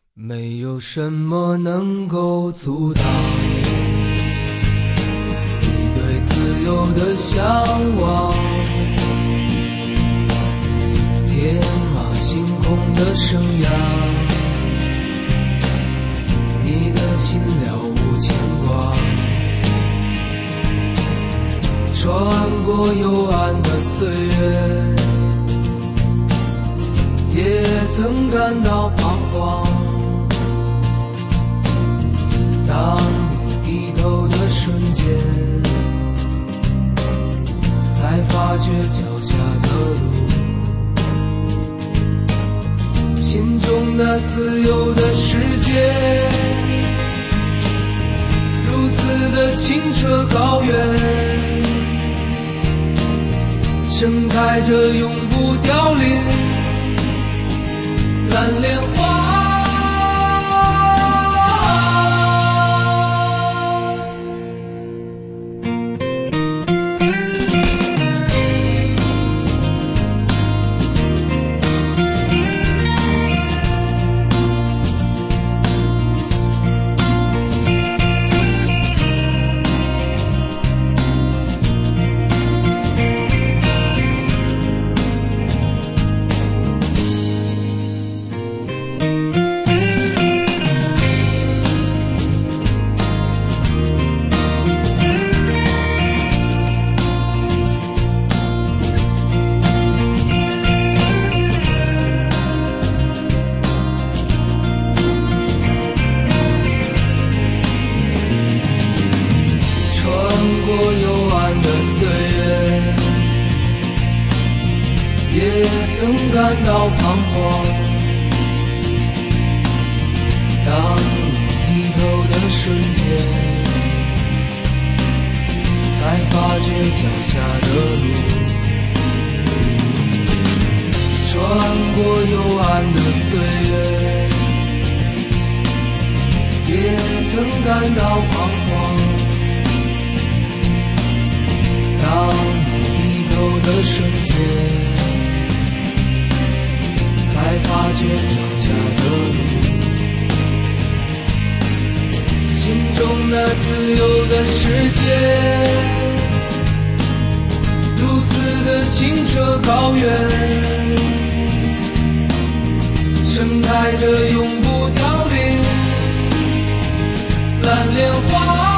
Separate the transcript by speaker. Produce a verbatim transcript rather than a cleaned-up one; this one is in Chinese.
Speaker 1: 没有什么能够阻挡你对自由的向往，天马行空的生涯，你的心了无牵挂，穿过幽暗的岁月，也曾感到彷徨。当你低头的瞬间，才发觉脚下的路，心中那自由的世界，如此的清澈高远，盛开着永不凋零蓝莲花。也曾感到彷徨，当你低头的瞬间，才发觉脚下的路，穿过幽暗的岁月，也曾感到彷徨，当你低头的瞬间，才发觉脚下的路，心中那自由的世界，如此的清澈高远，盛开着永不凋零蓝莲花。